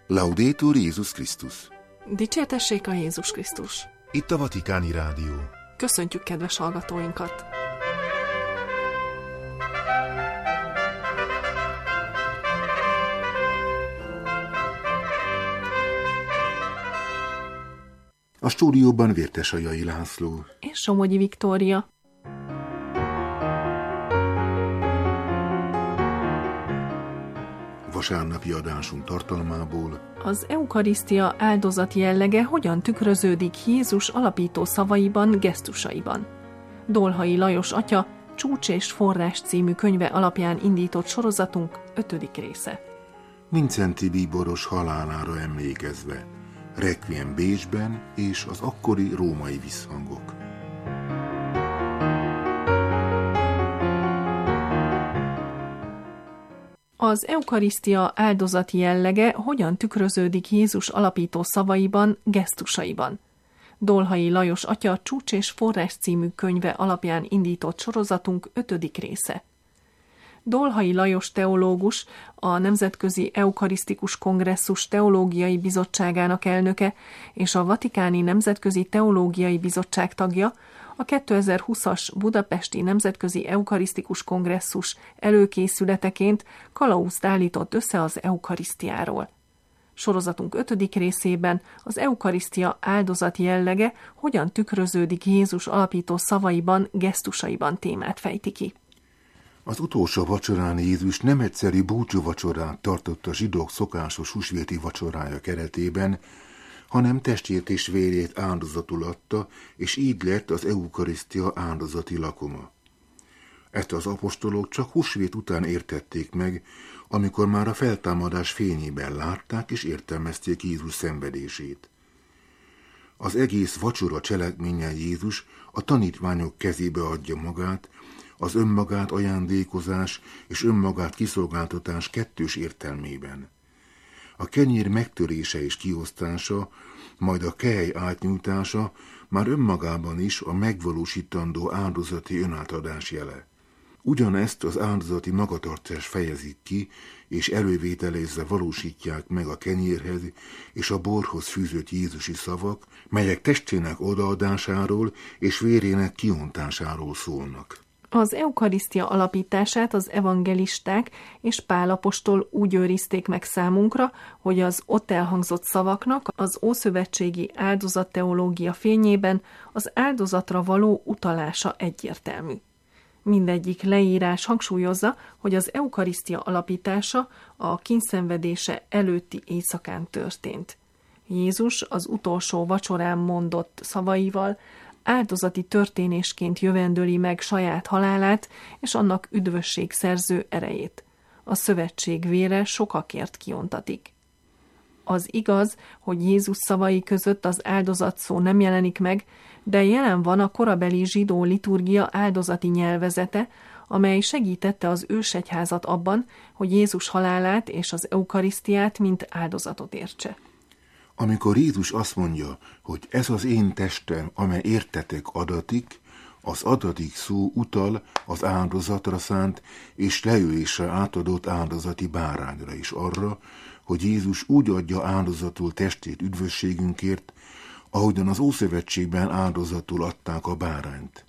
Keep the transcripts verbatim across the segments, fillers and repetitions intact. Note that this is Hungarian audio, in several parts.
Laudetur Jézus Krisztus! Dicsértessék a Jézus Krisztus! Itt a Vatikáni Rádió. Köszöntjük kedves hallgatóinkat! A stúdióban Vértesajai László és Somogyi Viktória. Vasárnapi adásunk tartalmából: Az eukarisztia áldozati jellege hogyan tükröződik Jézus alapító szavaiban, gesztusaiban? Dolhai Lajos atya Csúcs és forrás című könyve alapján indított sorozatunk ötödik része. Vincenti bíboros halálára emlékezve, Requiem Bécsben és az akkori római visszhangok. Az eukarisztia áldozati jellege hogyan tükröződik Jézus alapító szavaiban, gesztusaiban? Dolhai Lajos atya Csúcs és forrás című könyve alapján indított sorozatunk ötödik része. Dolhai Lajos teológus, a Nemzetközi Eukarisztikus Kongresszus Teológiai Bizottságának elnöke és a Vatikáni Nemzetközi Teológiai Bizottság tagja, a kétezer-húszas Budapesti Nemzetközi Eukarisztikus Kongresszus előkészületeként kalauzt állított össze az eukarisztiáról. Sorozatunk ötödik részében az eukarisztia áldozati jellege hogyan tükröződik Jézus alapító szavaiban, gesztusaiban témát fejti ki. Az utolsó vacsorán Jézus nem egyszeri búcsúvacsorát tartott a zsidók szokásos húsvéti vacsorája keretében, hanem testét és vérét áldozatul adta, és így lett az eukarisztia áldozati lakoma. Ezt az apostolok csak húsvét után értették meg, amikor már a feltámadás fényében látták és értelmezték Jézus szenvedését. Az egész vacsora cselekménnyel Jézus a tanítványok kezébe adja magát, az önmagát ajándékozás és önmagát kiszolgáltatás kettős értelmében. A kenyér megtörése és kiosztása, majd a kehely átnyújtása már önmagában is a megvalósítandó áldozati önátadás jele. Ugyanezt az áldozati magatartás fejezik ki, és elővételezve valósítják meg a kenyérhez és a borhoz fűzött jézusi szavak, melyek testének odaadásáról és vérének kiontásáról szólnak. Az eukarisztia alapítását az evangelisták és Pál apostol úgy őrizték meg számunkra, hogy az ott elhangzott szavaknak az ószövetségi áldozatteológia fényében az áldozatra való utalása egyértelmű. Mindegyik leírás hangsúlyozza, hogy az eukarisztia alapítása a kíndszenvedése előtti éjszakán történt. Jézus az utolsó vacsorán mondott szavaival áldozati történésként jövendöli meg saját halálát és annak üdvösségszerző erejét. A szövetség vére sokakért kiontatik. Az igaz, hogy Jézus szavai között az áldozat szó nem jelenik meg, de jelen van a korabeli zsidó liturgia áldozati nyelvezete, amely segítette az ősegyházat abban, hogy Jézus halálát és az eukarisztiát mint áldozatot értse. Amikor Jézus azt mondja, hogy ez az én testem, amely értetek adatik, az adatik szó utal az áldozatra szánt és leülésre átadott áldozati bárányra is arra, hogy Jézus úgy adja áldozatul testét üdvösségünkért, ahogyan az Ószövetségben áldozatul adták a bárányt.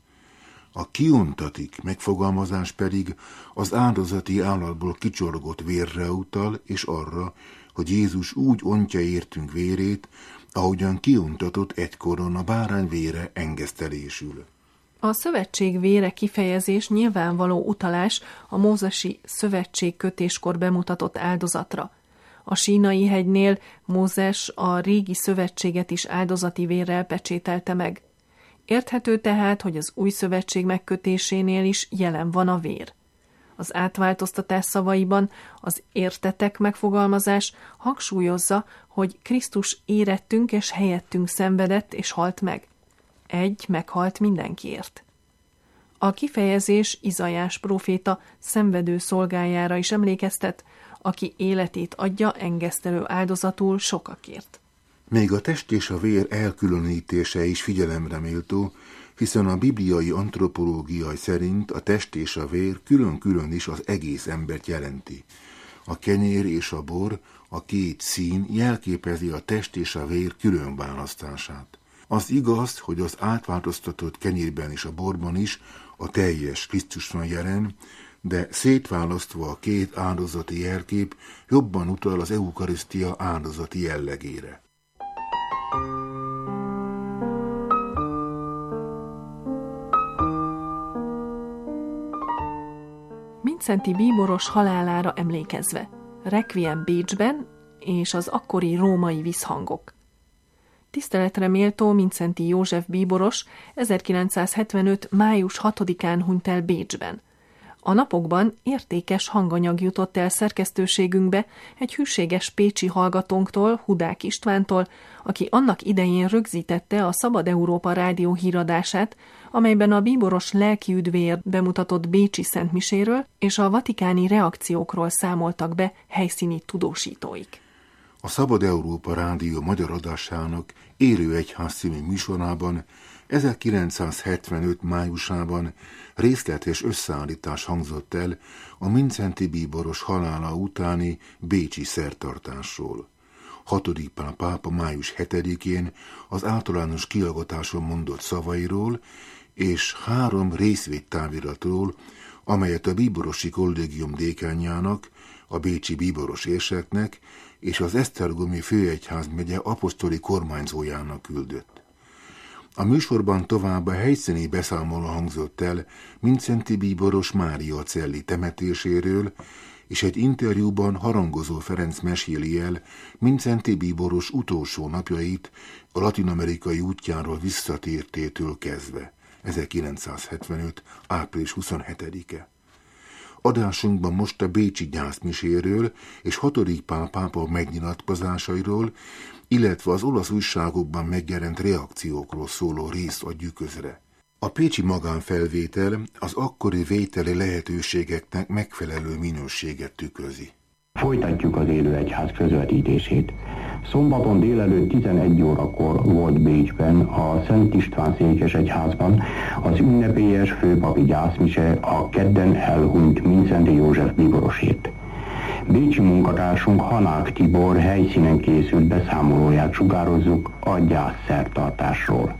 A kiontatik megfogalmazás pedig az áldozati állatból kicsorgott vérre utal, és arra, hogy Jézus úgy ontja értünk vérét, ahogyan kiontatott egykoron a bárány vére engesztelésül. A szövetség vére kifejezés nyilvánvaló utalás a mózesi szövetségkötéskor bemutatott áldozatra. A Sínai hegynél Mózes a régi szövetséget is áldozati vérrel pecsételte meg. Érthető tehát, hogy az új szövetség megkötésénél is jelen van a vér. Az átváltoztatás szavaiban az értetek megfogalmazás hangsúlyozza, hogy Krisztus érettünk és helyettünk szenvedett és halt meg. Egy meghalt mindenkiért. A kifejezés Izaiás próféta szenvedő szolgájára is emlékeztet, aki életét adja engesztelő áldozatul sokakért. Még a test és a vér elkülönítése is figyelemre méltó, hiszen a bibliai antropológia szerint a test és a vér külön-külön is az egész embert jelenti. A kenyér és a bor, a két szín jelképezi a test és a vér különválasztását. Az igaz, hogy az átváltoztatott kenyérben és a borban is a teljes Krisztus van jelen, de szétválasztva a két áldozati jelkép jobban utal az eukarisztia áldozati jellegére. Mindszenty bíboros halálára emlékezve. Requiem Bécsben és az akkori római visszhangok. Tiszteletre méltó Mindszenty József bíboros ezerkilencszázhetvenöt. május hatodikán hunyt el Bécsben. A napokban értékes hanganyag jutott el szerkesztőségünkbe egy hűséges pécsi hallgatónktól, Hudák Istvántól, aki annak idején rögzítette a Szabad Európa rádió híradását, amelyben a bíboros lelkiüdvéért bemutatott bécsi szentmiséről és a vatikáni reakciókról számoltak be helyszíni tudósítóik. A Szabad Európa rádió magyar adásának Élő Egyház című műsorában ezerkilencszázhetvenöt. májusában részletes összeállítás hangzott el a Mindszenty bíboros halála utáni bécsi szertartásról. hatodik Pál pápa május hetedikén az általános kihallgatáson mondott szavairól és három részvédtáviratról, amelyet a bíborosi kollégium dékánjának, a bécsi bíboros érseknek és az esztergomi főegyházmegye apostoli kormányzójának küldött. A műsorban tovább a helyszíni beszámoló hangzott el Mindszenty bíboros Mária Celli temetéséről, és egy interjúban Harangozó Ferenc meséli el Mindszenty bíboros utolsó napjait a latin-amerikai útjáról visszatértétől kezdve, ezerkilencszázhetvenöt. április huszonhetedike. Adásunkban most a bécsi gyászmiséről és hatodik Pál pápa megnyilatkozásairól, illetve az olasz újságokban megjelent reakciókról szóló részt adjuk közre. A pécsi magánfelvétel az akkori vételi lehetőségeknek megfelelő minőséget tükrözi. Folytatjuk az Élő Egyház közvetítését. Szombaton délelőtt tizenegy órakor volt Bécsben, a Szent István székesegyházban az ünnepélyes főpapi gyászmise a kedden elhunyt Mindszenty József bíborosért. Bécsi munkatársunk Hanák Tibor helyszínen készült beszámolóját sugározzuk a gyászszertartásról.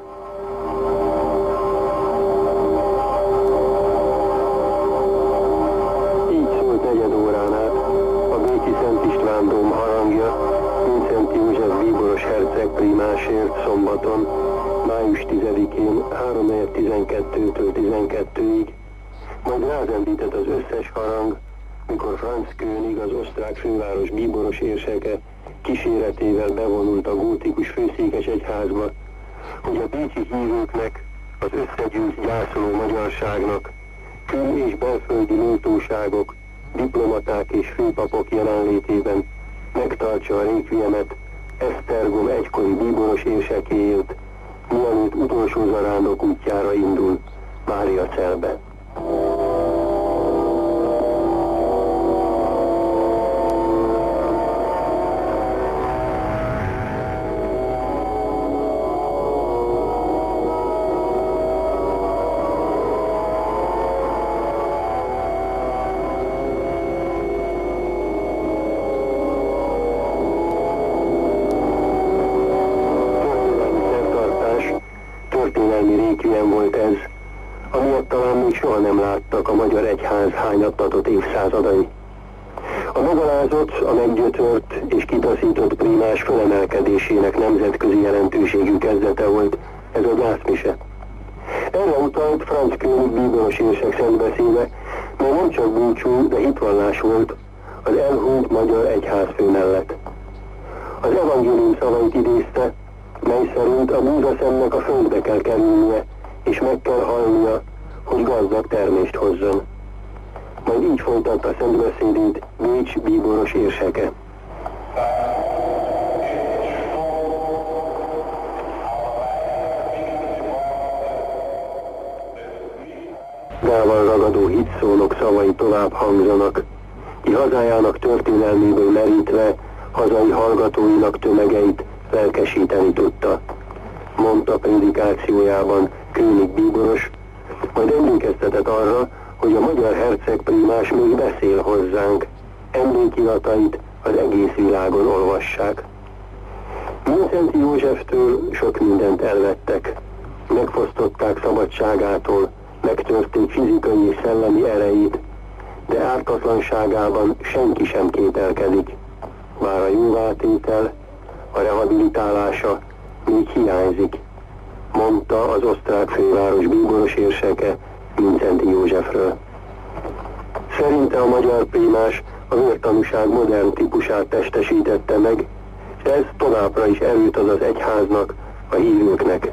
Így szólt negyed órán át a bécsi Szent István dóm harangja Mindszenty József bíboros herceg primásért szombaton, május tizedikén három tizenkettőtől tizenkettőig, majd rázendített az összes harang, mikor Franz König, az osztrák főváros bíboros érseke kíséretével bevonult a gótikus főszékesegyházba, hogy a bécsi hívőknek, az összegyűlt gyászoló magyarságnak, kül- és belföldi méltóságok, diplomaták és főpapok jelenlétében megtartsa a rékviemet Esztergom egykori bíboros érsekéért, mielőtt utolsó zarándok útjára indul Mária Celbe. Volt ez, amiatt talán még soha nem láttak a magyar egyház hányattatott évszázadai. A megalázott, a meggyötört és kitaszított primás fölemelkedésének nemzetközi jelentőségű kezdete volt ez a gyászmise. Erre utalt Franz König bíboros érsek szentbeszéde, mely nem csak búcsú, de hitvallás volt az elhunyt magyar egyházfő mellett. Az evangélium szavait idézte, mely szerint a búzaszemnek a földbe kell kerülnie, és meg kell halnia, hogy gazdag termést hozzon. Majd így folytatta szentbeszédét Bécs bíboros érseke. Gával ragadó hitszónok szavai tovább hangzanak, ki hazájának történelméből merítve hazai hallgatóinak tömegeit lelkesíteni tudta, mondta prédikációjában König bíboros, majd emlékeztetett arra, hogy a magyar herceg primás még beszél hozzánk, emlékiratait az egész világon olvassák. Mindszenty Józseftől sok mindent elvettek. Megfosztották szabadságától, megtörték fizikai és szellemi erejét, de ártatlanságában senki sem kételkedik. Bár a jóváltétel, a rehabilitálása még hiányzik, mondta az osztrák főváros bíboros érseke Mindszenty Józsefről. Szerinte a magyar prímás a vértanúság modern típusát testesítette meg, és ez továbbra is erőt ad az egyháznak, a hívőknek.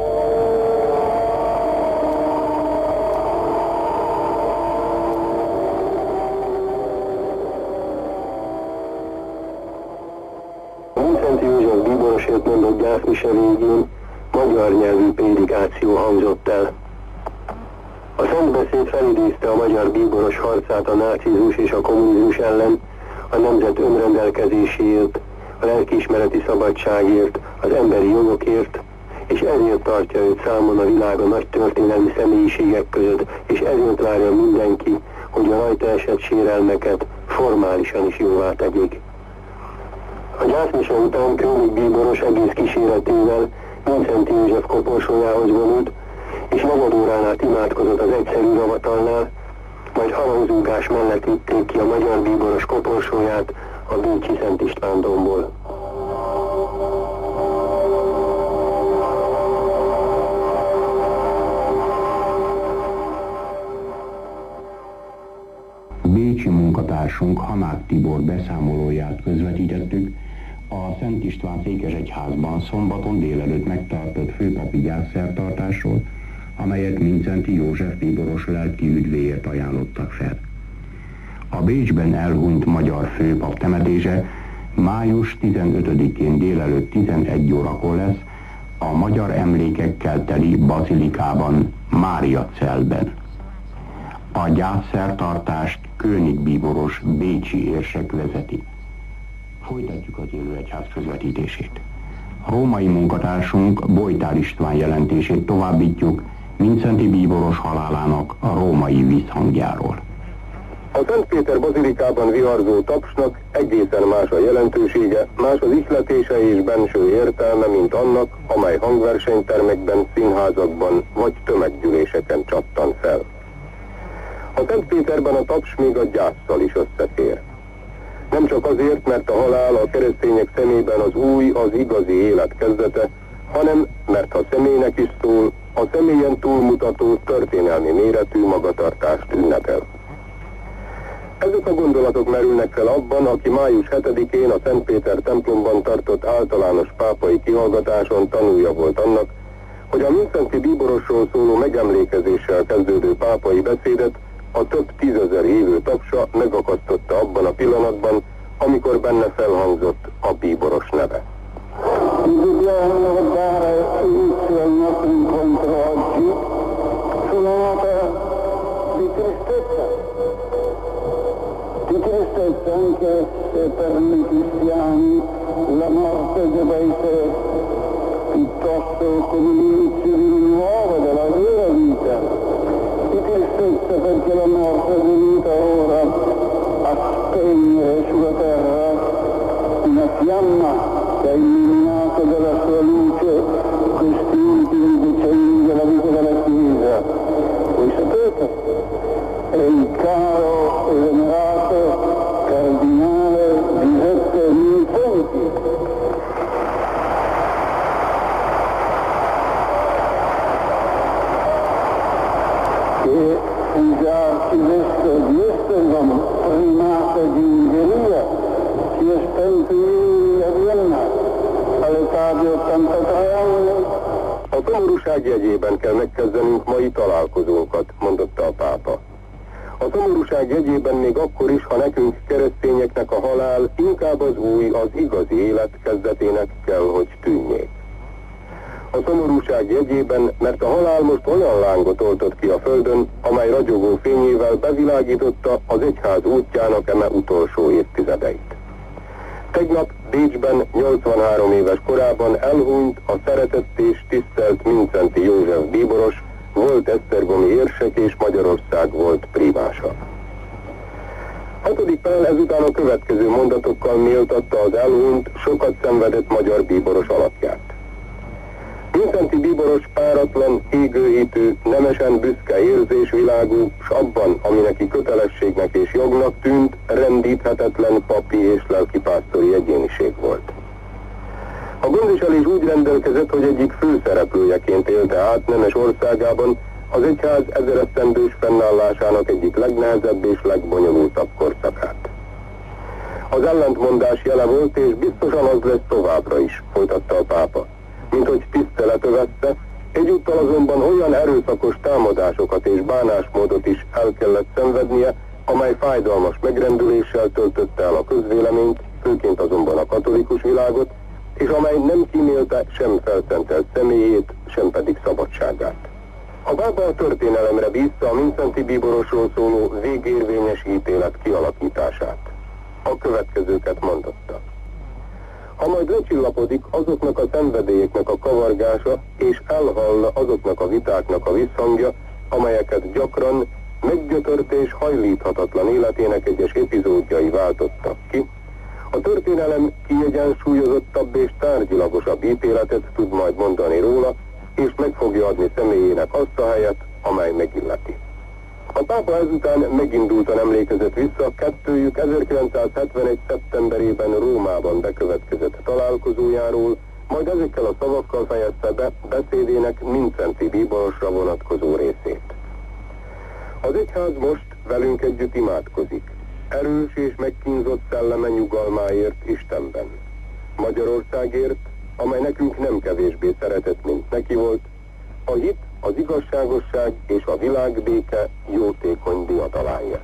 Mindszenty József bíborosért mondott gyászmise végén magyar nyelvű prédikáció hangzott el. A szentbeszéd felidézte a magyar bíboros harcát a nácizmus és a kommunizmus ellen, a nemzet önrendelkezéséért, a lelkiismereti szabadságért, az emberi jogokért, és ezért tartja őt számon a világ a nagy történelmi személyiségek között, és ezért várja mindenki, hogy a rajta esett sérelmeket formálisan is jóvá tegyék. A gyászmise után König bíboros egész kíséretével Mindszenty József koporsójához vonult, és negyed órán át imádkozott az egyszerű ravatalnál, majd harangzúgás mellett vitték ki a magyar bíboros koporsóját a bécsi Szent István dombból. Bécsi munkatársunk Hanák Tibor beszámolóját közvetítettük a Szent István székesegyházban szombaton délelőtt megtartott főpapi gyászszertartásról, amelyet Mindszenty József bíboros lelki üdvéért ajánlottak fel. A Bécsben elhunyt magyar főpap temetése május tizenötödikén délelőtt tizenegy órakor lesz a magyar emlékekkel teli bazilikában, Máriacelben. A gyászszertartást König bíboros bécsi érsek vezeti. Folytatjuk az élő egyház közvetítését. Római munkatársunk Bojtár István jelentését továbbítjuk Mindszenty bíboros halálának a római visszhangjáról. A Szent Péter bazilikában viharzó tapsnak egészen más a jelentősége, más az ihletése és benső értelme, mint annak, amely hangversenytermekben, színházakban vagy tömeggyűléseken csattan fel. A Szent Péterben a taps még a gyászsal is összefér. Nem csak azért, mert a halál a keresztények szemében az új, az igazi élet kezdete, hanem mert ha személynek is szól, a személyen túlmutató történelmi méretű magatartást ünnepel. Ezek a gondolatok merülnek fel abban, aki május hetedikén a Szent Péter templomban tartott általános pápai kihallgatáson tanúja volt annak, hogy a Mindszenty bíborosról szóló megemlékezéssel kezdődő pápai beszédet a több tízezer hívő tapsa megakasztotta abban a pillanatban, amikor benne felhangzott a bíboros neve. Di tristezza anche se per noi cristiani la morte deve essere piuttosto come l'inizio di una nuova della vera vita. Di tristezza perché la morte è venuta ora a spegnere sulla terra una fiamma che ha illuminato dalla sua luce questi ultimi decenni della vita della Chiesa. Voi sapete, è il caro e venerato cardinale Giuseppe Mindszenty. Che fu già arcivescovo di Esztergom, primato di Ungheria, si è spento ieri a Vienna all'età di ottantatré anni. A szomorúság jegyében kell megkezdenünk mai találkozónkat, mondotta a pápa. A szomorúság jegyében még akkor is, ha nekünk keresztényeknek a halál inkább az új, az igazi élet kezdetének kell, hogy tűnjék. A szomorúság jegyében, mert a halál most olyan lángot oltott ki a földön, amely ragyogó fényével bevilágította az egyház útjának eme utolsó évtizedeit. Tegnap Bécsben nyolcvanhárom éves korában elhunyt a szeretett és tisztelt Mindszenty József bíboros, volt esztergomi érsek és Magyarország volt prímása. Hatodik Pál ezután a következő mondatokkal méltatta az elhunyt, sokat szenvedett magyar bíboros alakját. Vincenti bíboros páratlan, égőhitű, nemesen büszke érzésvilágú, s abban, ami neki kötelességnek és jognak tűnt, rendíthetetlen papi és lelkipásztori egyéniség volt. A gondviselés úgy rendelkezett, hogy egyik főszereplőjeként élte át nemes országában az egyház ezeresztendős fennállásának egyik legnehezebb és legbonyolultabb korszakát. Az ellentmondás jele volt, és biztosan az lesz továbbra is, folytatta a pápa, mint hogy tisztelet övezte, egyúttal azonban olyan erőszakos támadásokat és bánásmódot is el kellett szenvednie, amely fájdalmas megrendüléssel töltötte el a közvéleményt, főként azonban a katolikus világot, és amely nem kímélte sem felszentelt személyét, sem pedig szabadságát. A pápa a történelemre bízta a Vincenti bíborosról szóló végérvényes ítélet kialakítását. A következőket mondotta. Ha majd lecsillapodik azoknak a szenvedélyeknek a kavargása, és elhallna azoknak a vitáknak a visszhangja, amelyeket gyakran meggyötört és hajlíthatatlan életének egyes epizódjai váltottak ki, a történelem kiegyensúlyozottabb és tárgyilagosabb ítéletet tud majd mondani róla, és meg fogja adni személyének azt a helyet, amely megilleti. A pápa ezután megindultan emlékezett vissza kettőjük ezerkilencszázhetvenegy. szeptemberében Rómában bekövetkezett találkozójáról, majd ezekkel a szavakkal fejezte be beszédének Vincenti bíborosra vonatkozó részét. Az egyház most velünk együtt imádkozik, erős és megkínzott szelleme nyugalmáért Istenben, Magyarországért, amely nekünk nem kevésbé szeretett, mint neki volt, a hit, az igazságosság és a világbéke jótékony diadaláért.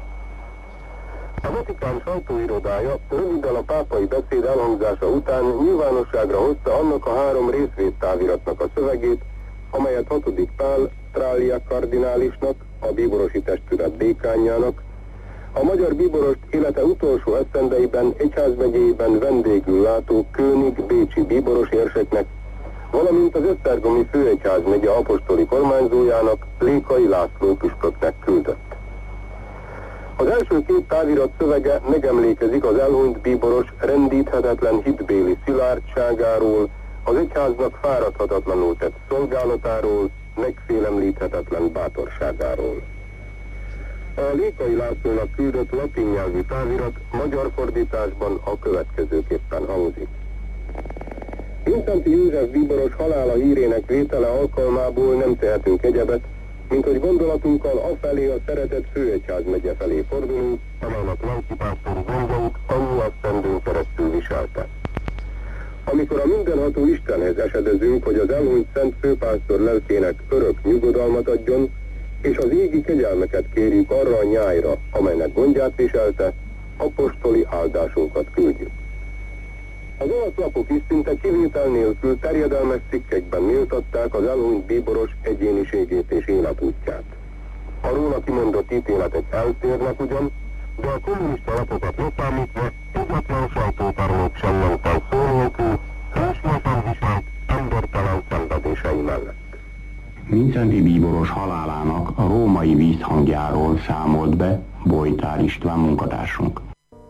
A Vatikán sajtóirodája röviddel a pápai beszéd elhangzása után nyilvánosságra hozta annak a három részvédtáviratnak a szövegét, amelyet hatodik Pál Trália kardinálisnak, a bíborosi testület dékánjának, a magyar bíborost élete utolsó esztendeiben egyházmegyében vendégül látó König bécsi bíboros érseknek, valamint az esztergomi főegyházmegye apostoli kormányzójának, Lékai László püspöknek küldött. Az első két távirat szövege megemlékezik az elhunyt bíboros rendíthetetlen hitbéli szilárdságáról, az egyháznak fáradhatatlanul tett szolgálatáról, megfélemlíthetetlen bátorságáról. A Lékai Lászlónak küldött latin nyelvű távirat magyar fordításban a következőképpen hangzik. Vincenti József bíboros halála hírének vétele alkalmából nem tehetünk egyebet, mint hogy gondolatunkkal afelé a szeretett főegyházmegye felé fordulunk, amelynek lelkipásztori gondjait annyi esztendőn keresztül viselte. Amikor a mindenható Istenhez esedezünk, hogy az elhunyt szent főpásztor lelkének örök nyugodalmat adjon, és az égi kegyelmeket kérjük arra a nyájra, amelynek gondját viselte, apostoli áldásunkat küldjük. Az olasz lapok is szinte kivétel nélkül terjedelmes cikkekben méltatták az elhunyt bíboros egyéniségét és életútját. A róla kimondott ítéletek eltérnek ugyan, de a kommunista lapokat leszámítva egyetlen sajtótárnok sem ment el szó nélkül, hősméltan viselt embertelen szenvedései mellett. Vincenti bíboros halálának a római vízhangjáról számolt be Bojtár István munkatársunk.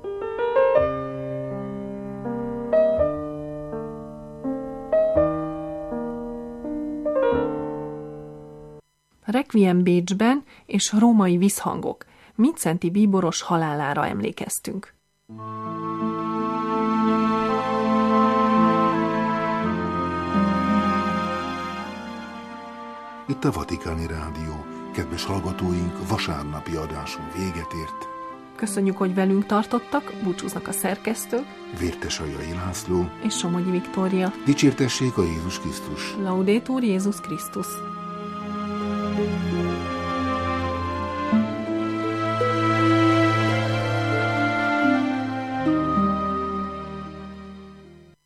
Requiem Bécsben és római vízhangok. Vincenti bíboros halálára emlékeztünk. Itt a Vatikáni Rádió. Kedves hallgatóink, vasárnapi adásunk véget ért. Köszönjük, hogy velünk tartottak, búcsúznak a szerkesztők, Vértesajai László és Somogyi Viktória. Dicsértessék a Jézus Krisztus. Laudetur Jézus Krisztus.